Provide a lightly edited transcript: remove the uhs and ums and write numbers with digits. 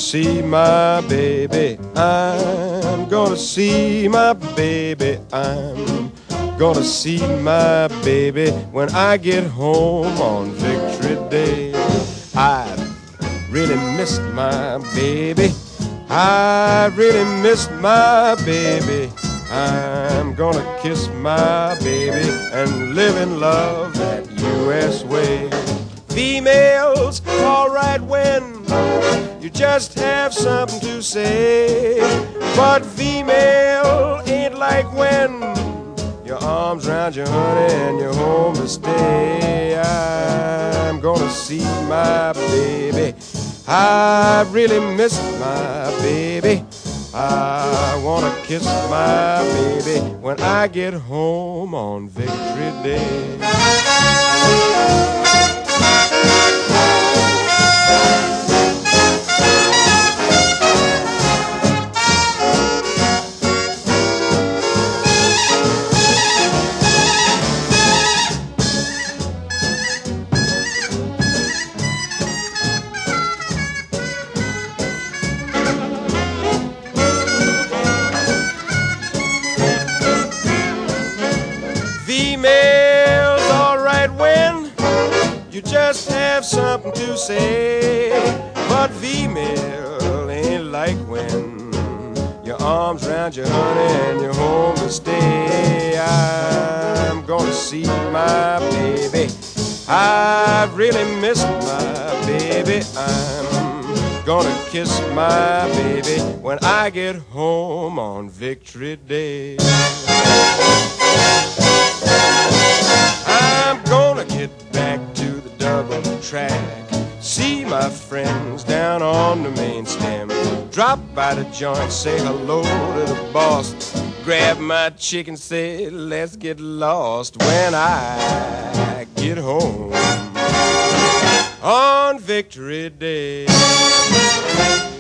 see my baby. I'm gonna see my baby. I'm gonna see my baby when I get home on Victory Day. I've really missed my baby. I really missed my baby. I'm gonna kiss my baby and live in love that U.S. way. Females, alright when you just have something to say, but female ain't like when your arms round your honey and you're home to stay. I'm gonna see my baby. I really missed my baby. I wanna kiss my baby when I get home on Victory Day. Females, alright when you just have something to say, but female ain't like when your arms round your honey and you're home to stay. I'm gonna see my baby. I've really missed my baby. I'm gonna kiss my baby when I get home on Victory Day. I'm gonna get back to the double track, see my friends down on the main stem, drop by the joint, say hello to the boss, grab my chicken, say let's get lost when I get home on Victory Day.